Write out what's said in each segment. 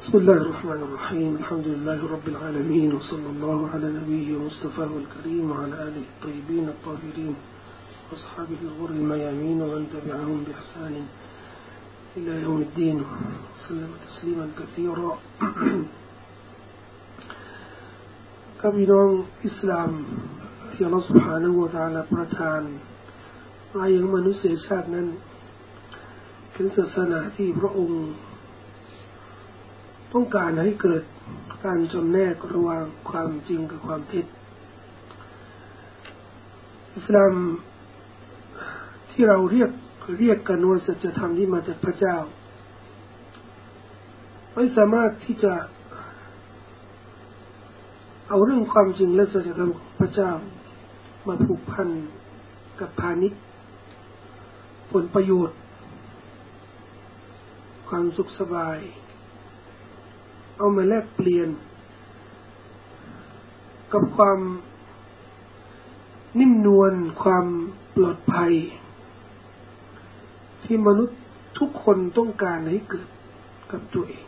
بسم الله الرحمن الرحيم الحمد لله رب العالمين وصلى الله على نبيه ومصطفاه الكريم وعلى آله الطيبين الطاهرين وأصحابه الغر الميامين ومن تبعهم بإحسان إلى يوم الدين وسلم تسليما كثيرا กับพี่น้องอิสลามที่อัลเลาะห์ سبحانه และ تعالى ประทานมายังมนุษยชาตินั้นเป็นศาสนาที่พระองค์ต้องการให้เกิดการจำแนกระหว่างความจริงกับความเท็จอิสลามที่เราเรียกกันว่าสัจธรรมที่มาจากพระเจ้าไม่สามารถที่จะเอาเรื่องความจริงและสัจธรรมของพระเจ้ามาผูกพันกับพาณิชย์ผลประโยชน์ความสุขสบายเอามาแลกเปลี่ยนกับความนิ่มนวลความปลอดภัยที่มนุษย์ทุกคนต้องการให้เกิดกับตัวเอง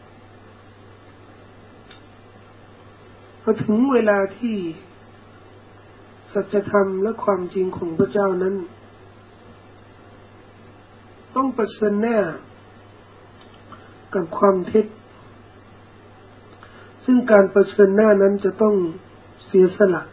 พอถึงเวลาที่สัจธรรมและความจริงของพระเจ้านั้นต้องเผชิญหน้ากับความเท็จซึ่งการเผชิญหน้านั้นจะต้องเสียสละ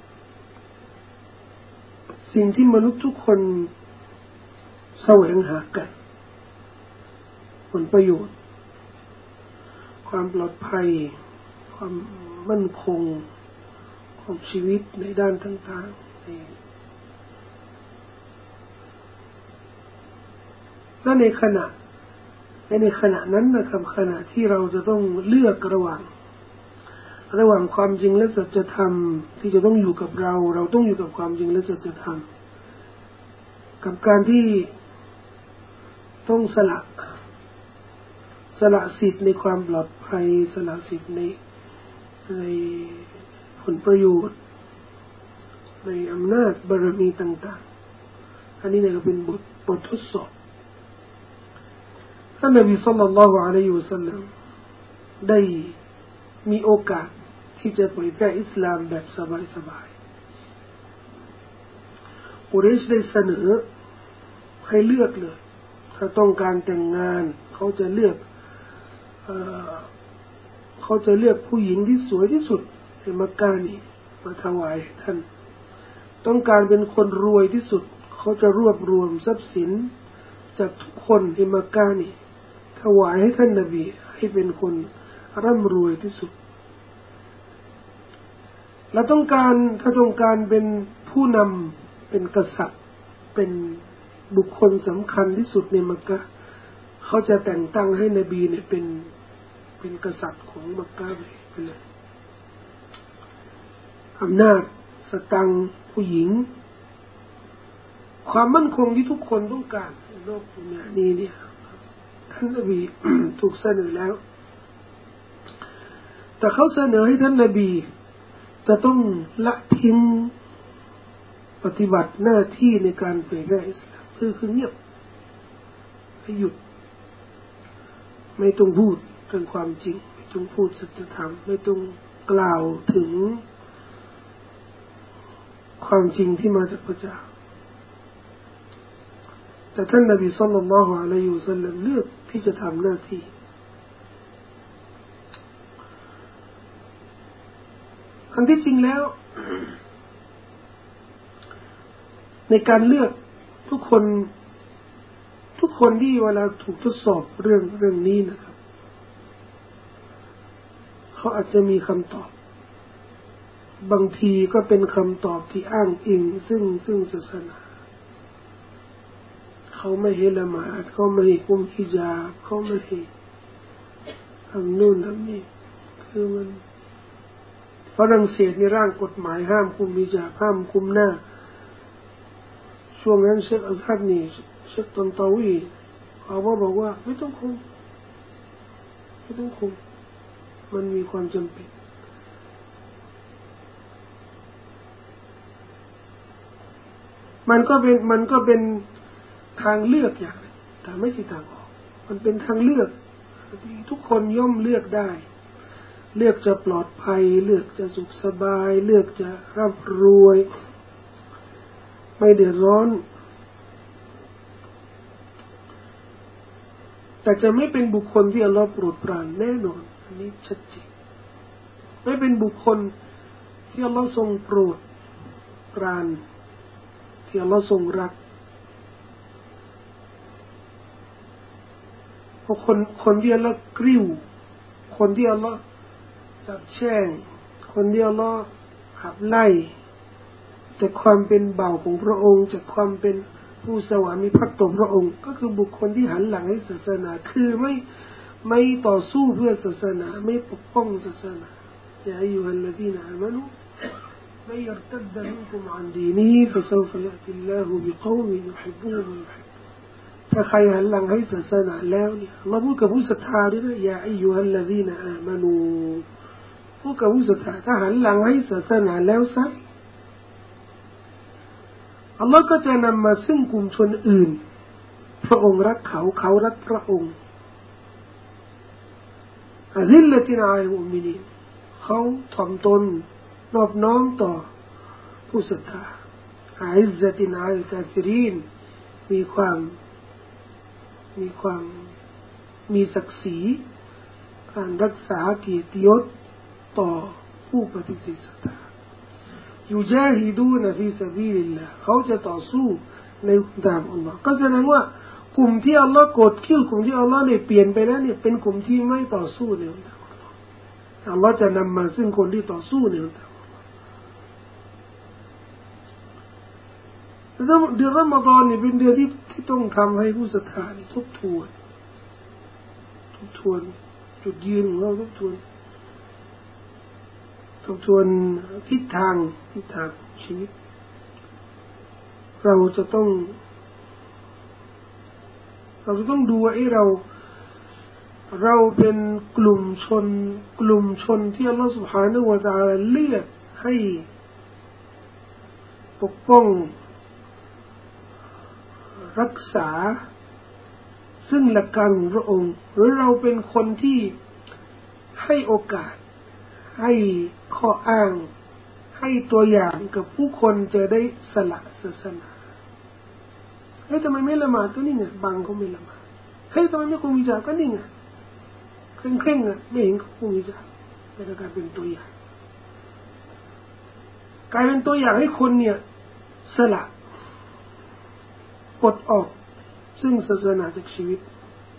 สิ่งที่มนุษย์ทุกคนแสวงหากันผลประโยชน์ความปลอดภัยความมั่นคงของชีวิตในด้านต่างๆและในขณะนั้นนะครับขณะที่เราจะต้องเลือกระหว่างความจริงและสัจธรรมที่จะต้องอยู่กับเราต้องอยู่กับความจริงและสัจธรรมกับการที่ต้องสละสิทธิ์ในความปลอดภัยสละสิทธิ์ในผลประโยชน์ในอำนาจบารมีต่างๆอันนี้เนี่ยก็เป็นบททดสอบท่านนบีศ็อลลัลลอฮุอะลัยฮิวะซัลลัมได้มีโอกาสที่จะเผยแพร่อิสลามแบบสบายๆกุเรชได้เสนอให้เลือกเลยถ้าต้องการแต่งงานเขาจะเลือกผู้หญิงที่สวยที่สุดในมักกะนี้มาถวายท่านต้องการเป็นคนรวยที่สุดเขาจะรวบรวมทรัพย์สินจากทุกคนในมักกะนี้ถวายให้ท่านนบีให้เป็นคนร่ำรวยที่สุดและถ้าต้องการเป็นผู้นำเป็นกษัตริย์เป็นบุคคลสำคัญที่สุดในมักกะเขาจะแต่งตั้งให้นบีเนี่ยเป็นกษัตริย์ของมักกะไปเลยอำนาจสตังค์ผู้หญิงความมั่นคงที่ทุกคนต้องการในโลกนี้เนี่ยท่านนบี ถูกเสนอแล้วแต่เขาเสนอให้ท่านนบีจะต้องละทิ้งปฏิบัติหน้าที่ในการเผยแพร่อิสลามคือเงียบให้หยุดไม่ต้องพูดเรื่องความจริงไม่ต้องพูดสัจธรรมไม่ต้องกล่าวถึงความจริงที่มาจากพระเจ้าแต่ท่านนบีศ็อลลัลลอฮุอะลัยฮิวะซัลลัมเลือกที่จะทำหน้าที่อันที่จริงแล้วในการเลือกทุกคนที่เวลาถูกทดสอบเรื่องนี้นะครับเขาอาจจะมีคำตอบบางทีก็เป็นคำตอบที่อ้างอิงซึ่งศาสนาเขาไม่ให้ละหมาดเขาไม่ให้คุมฮิญาบเขาไม่ให้ทำนู่นทำนี่คือมันฝรั่งเศสในร่างกฎหมายห้ามคุมฮิญาบห้ามคุมหน้าช่วงนั้นเชคอัซฮัรนี่เชคตันตาวีเขาบอกว่าไม่ต้องคุมมันมีความจำเป็นมันก็เป็นทางเลือกอย่างนึงแต่ไม่ใช่ทางออกมันเป็นทางเลือกทุกคนย่อมเลือกได้เลือกจะปลอดภัยเลือกจะสุขสบายเลือกจะร่ำรวยไม่เดือดร้อนแต่จะไม่เป็นบุคคลที่อัลลอฮ์โปรดปรานแน่นอนอันนี้ชัดเจนไม่เป็นบุคคลที่อัลลอฮ์ทรงโปรดปรานที่อัลลอฮ์ทรงรักเพราะคนที่อัลลอฮ์กริ้วคนที่อัลลอฮ์สาปแช่งคนที่อัลลอฮ์ขับไล่จากความเป็นเบาของพระองค์จากความเป็นผู้สวามิภักดิ์ต่อพระองค์ก็คือบุคคลที่หันหลังให้ศาสนาคือไม่ต่อสู้เพื่อศาสนาไม่ปกป้องศาสนายาอัยยูฮัลลดีนอามานูمن يرتد منكم عن دينه فسوف يأتي الله بقوم يحبون ويحبون ถ้าใครหันหลังให้ศาสนาแล้วเนี่ยเราพูดกับผู้ศรัทธาด้วยนะยาอัยยูฮัลลดีนอามานูพูดกับผู้ศรัทธาถ้าหันหลังให้ศาสนาแล้วซะอัลลอฮ์ก็จะนำมาซึ่งกลุ่มชนอื่นพระองค์รักเขาเขารักพระองค์อะซิลละตินอะลัลมุมินีนเขาถ่อมตนนอบน้อมต่อผู้ศรัทธาอะอิซซะตินอะลัลกาฟิรีนมีศักดิ์ศรีการรักษาเกียรติยศต่อผู้ปฏิเสธศรัทธายูจาฮิดูนฟีซะบีลิลลาห์เขาจะต่อสู้ในทางอัลลอฮ์ก็แสดงว่ากลุ่มที่อัลลอฮ์โกรธเกลียดกลุ่มที่อัลลอฮ์เนี่ยเปลี่ยนไปแล้วเนี่ยเป็นกลุ่มที่ไม่ต่อสู้ในทางอัลลอฮ์อัลลอฮ์จะนำมาซึ่งคนที่ต่อสู้ในทางอัลลอฮ์เดือนรอมฎอนเนี่ยเป็นเดือนที่ต้องทำให้ผู้ศรัทธาทบทวนจุดยืนของเราทบทวนทิศทางชีวิตเราจะต้องดูว่าเราเป็นกลุ่มชนที่อัลลอฮฺ سبحانه และ تعالى เลือกให้ปกป้องรักษาซึ่งหลักการของพระองค์หรือเราเป็นคนที่ให้โอกาสให้ข้ออ้างให้ตัวอย่างกับผู้คนจะได้สละศาสนาทำไมไม่ละหมาดก็นี่ไงบางก็ไม่ละหมาดทำไมไม่คุมฮิญาบก็นี่ไงเคร่งไม่เห็นเขาคุมฮิญาบแต่ก็กลายเป็นตัวอย่างให้คนเนี่ยสละปลดออกซึ่งศาสนาจากชีวิต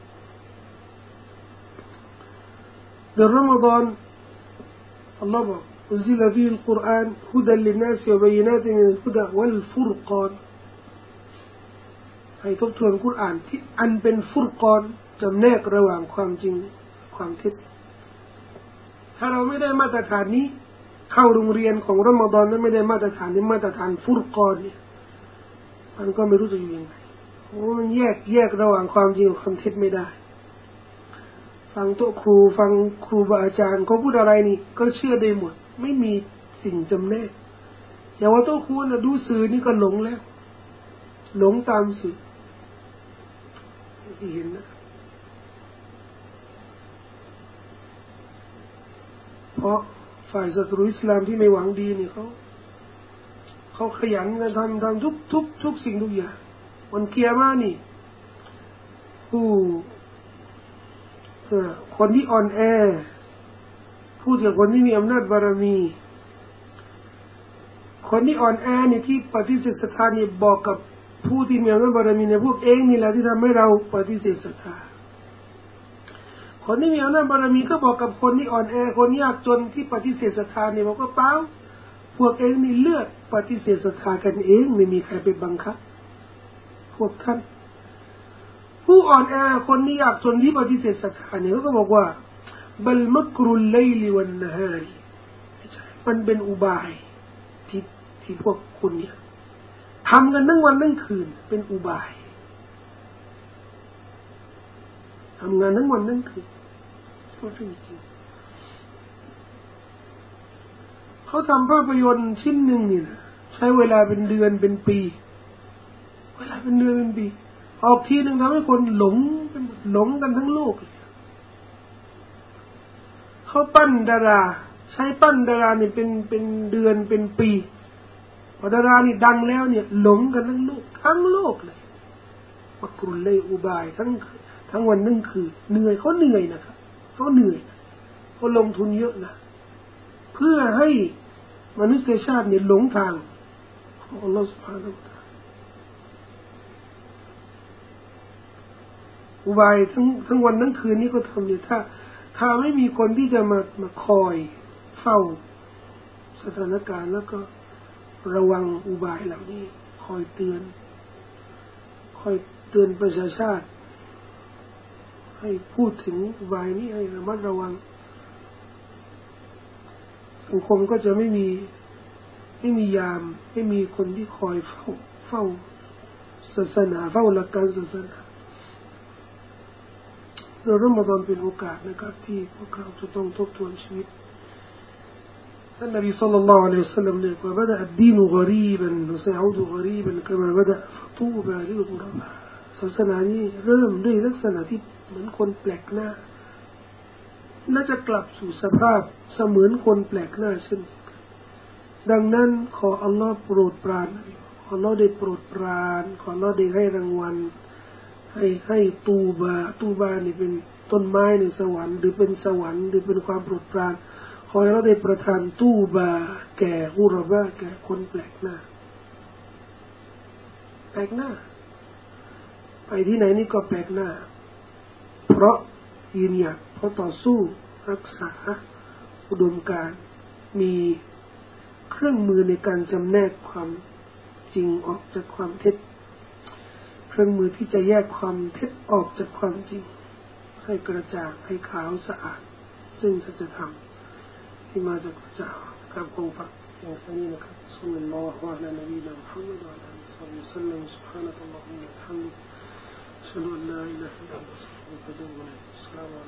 เดือนรอมฎอนอัลลอฮฺบอกأنزل فيه القرآن هدى للناس وبينات من الهدى والفرقان ให้ทบทวนกุรอานที่อันเป็นฟุรกอนจำแนกระหว่างความจริงความเท็จถ้าเราไม่ได้มาตรฐานนี้เข้าโรงเรียนของรอมฎอนนั้นไม่ได้มาตรฐานนี้มาตรฐานฟุรกอนเนี่ยมันก็ไม่รู้จะอยู่ยังไงมันแยกระหว่างความจริงกับความเท็จไม่ได้ฟังโต๊ะครูฟังครูบาอาจารย์เขาพูดอะไรนี่ก็เชื่อได้หมดไม่มีสิ่งจำแนกอย่างว่าโต๊ะครูนะดูสื่อนี่ก็หลงแล้วหลงตามสื่อที่เห็นนะเพราะฝ่ายศัตรูอิสลามที่ไม่หวังดีนี่เขาขยันกันทำทุกสิ่งทุกอย่างวันเกียร์มานี่คนที่อ่อนแอพูดถึงคนที่มีอำนาจบารมีคนที่อ่อนแอนี่ที่ปฏิเสธศรัทธานี่บอกกับผู้ที่มีอำนาจบารมีในพวกเองนี่แหละที่ทำให้เราปฏิเสธศรัทธาคนที่มีอำนาจบารมีก็บอกกับคนที่อ่อนแอคนยากจนที่ปฏิเสธศรัทธานี่บอกว่าเปล่าพวกเองนี่เลือกปฏิเสธศรัทธากันเองไม่มีใครไปบังคับพวกท่านผู้อ่อนแอคนที่ยากจนที่ปฏิเสธศรัทธาเนี่ยเขาก็บอกว่าบัลมักรุลไลลิวันนะฮารีมันเป็นอุบายที่พวกคุณเนี่ยทำกันทั้งวันทั้งคืนเป็นอุบายทำงานทั้งวันทั้งคืนก็จริงเขาทำภาพยนตร์ชิ้นหนึ่งนี่นะใช้เวลาเป็นเดือนเป็นปีเวลาเป็นเดือนเป็นปีออกทีหนึ่งทำให้คนหลงกันทั้งโลกเลยเขาปั้นดาราใช้ปั้นดาราเนี่ยเป็นเดือนเป็นปีพอดารานี่ดังแล้วเนี่ยหลงกันทั้งโลกเลยมักรุลเลยอุบายทั้งวันทั้งคืนเหนื่อยเขาเหนื่อยนะครับเขาเหนื่อยเขาลงทุนเยอะนะเพื่อให้มนุษยชาติเนี่ยหลงทางของอัลลอฮฺ سبحانه และ تعالى อุบายทั้งวันทั้งคืนนี้ก็ทำเนี่ยถ้าไม่มีคนที่จะมาคอยเฝ้าสถานการณ์แล้วก็ระวังอุบายเหล่านี้คอยเตือนประชาชาติให้พูดถึงอุบายนี้ให้ระมัดระวังสังคมก็จะไม่มียามไม่มีคนที่คอยเฝ้าศาสนาเฝ้าหลักการศาสนาเรารอมฎอนเป็นโอกาสนะครับที่พวกเราจะต้องทบทวนชีวิตท่านนบีศ็อลลัลลอฮุอะลัยฮิวะซัลลัมเนี่ยว่าبدأ الدين غريبا وسيعود غريبا كما بدأ فطوبى للغرباء ศาสนานี้เริ่มด้วยลักษณะที่เหมือนคนแปลกหน้าและจะกลับสู่สภาพเสมือนคนแปลกหน้าเช่นกันดังนั้นขออัลลอฮ์โปรดปรานขออัลลอฮ์ได้โปรดปรานขออัลลอฮ์ได้ให้รางวัลให้ตูบานี่เป็นต้นไม้ในสวรรค์หรือเป็นสวรรค์หรือเป็นความโปรดปรานขอให้เราได้ประทานตูบาแก่กุรบะแก่คนแปลกหน้าไปที่ไหนนี่ก็แปลกหน้าเพราะยืนหยัดเพราะต่อสู้รักษาอุดมการณ์มีเครื่องมือในการจำแนกความจริงออกจากความเท็จเครื่องมือที่จะแยกความเท็จออกจากความจริงให้กระจ่างให้ขาวสะอาดซึ่งสัจธรรมที่มาจากพระเจ้าครับคงฝากอย่างนี้นะครับศ็อลลัลลอฮุอะลัยฮิวะซัลลัมนบีมุฮัมมัดวะอะลาฮิวะซัลลัมซุบฮานะกัลลอฮุมะวะบิฮัมดิก أشهد أن لا إله إلا أنت أستغفرك وأتوب إليك السلام عليكم